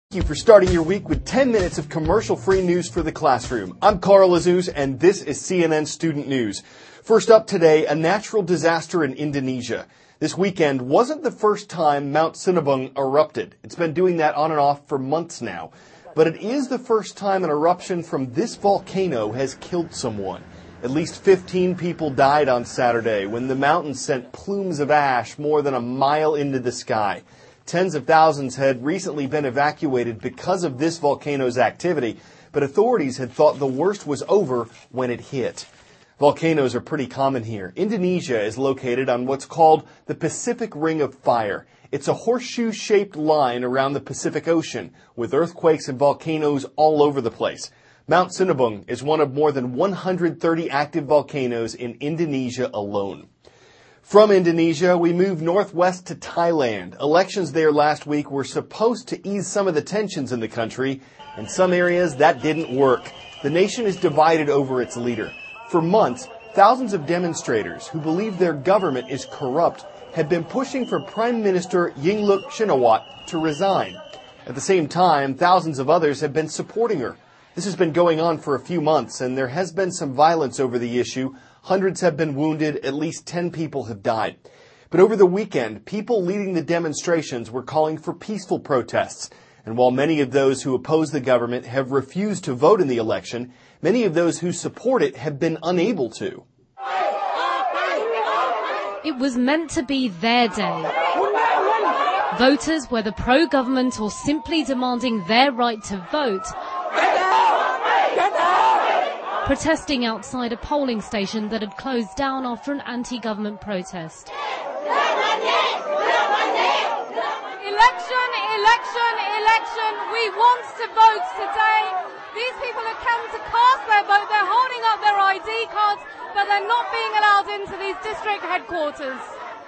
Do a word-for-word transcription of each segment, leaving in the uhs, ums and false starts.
Thank you for starting your week with ten minutes of commercial-free news for the classroom. I'm Carl Azuz, and this is C N N Student News. First up today, a natural disaster in Indonesia. This weekend wasn't the first time Mount Sinabung erupted. It's been doing that on and off for months now. But it is the first time an eruption from this volcano has killed someone. At least fifteen people died on Saturday when the mountain sent plumes of ash more than a mile into the sky. Tens of thousands had recently been evacuated because of this volcano's activity, but authorities had thought the worst was over when it hit. Volcanoes are pretty common here. Indonesia is located on what's called the Pacific Ring of Fire. It's a horseshoe-shaped line around the Pacific Ocean, with earthquakes and volcanoes all over the place. Mount Sinabung is one of more than one hundred thirty active volcanoes in Indonesia alone. From Indonesia, we move northwest to Thailand. Elections there last week were supposed to ease some of the tensions in the country. In some areas, that didn't work. The nation is divided over its leader. For months, thousands of demonstrators who believe their government is corrupt had been pushing for Prime Minister Yingluck Shinawatra to resign. At the same time, thousands of others have been supporting her. This has been going on for a few months, and there has been some violence over the issue. Hundreds have been wounded, at least ten people have died. But over the weekend, people leading the demonstrations were calling for peaceful protests. And while many of those who oppose the government have refused to vote in the election, many of those who support it have been unable to. It was meant to be their day. Voters, whether pro-government or simply demanding their right to vote, protesting outside a polling station that had closed down after an anti-government protest. Election, election, election. We want to vote today. These people have come to cast their vote. They're holding up their I D cards, but they're not being allowed into these district headquarters.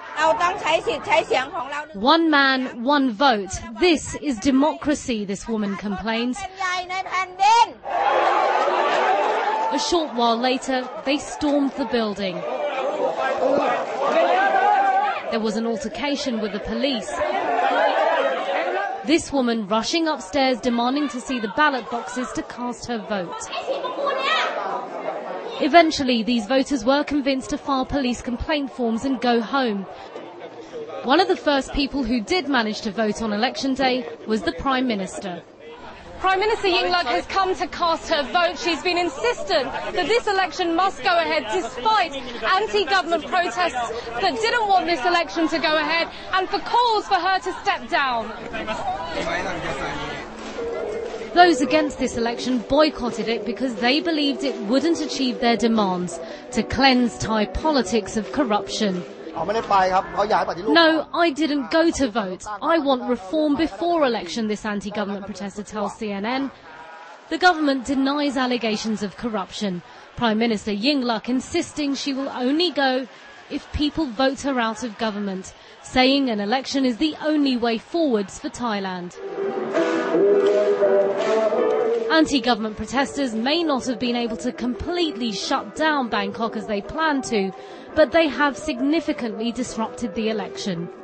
One man, one vote. This is democracy, this woman complains. A short while later, they stormed the building. There was an altercation with the police. This woman rushing upstairs demanding to see the ballot boxes to cast her vote. Eventually, these voters were convinced to file police complaint forms and go home. One of the first people who did manage to vote on election day was the Prime Minister. Prime Minister Yingluck has come to cast her vote. She's been insistent that this election must go ahead despite anti-government protests that didn't want this election to go ahead and for calls for her to step down. Those against this election boycotted it because they believed it wouldn't achieve their demands to cleanse Thai politics of corruption. No, I didn't go to vote. I want reform before election, this anti-government protester tells C N N. The government denies allegations of corruption. Prime Minister Yingluck insisting she will only go if people vote her out of government, saying an election is the only way forwards for Thailand. Anti-government protesters may not have been able to completely shut down Bangkok as they planned to, but they have significantly disrupted the election.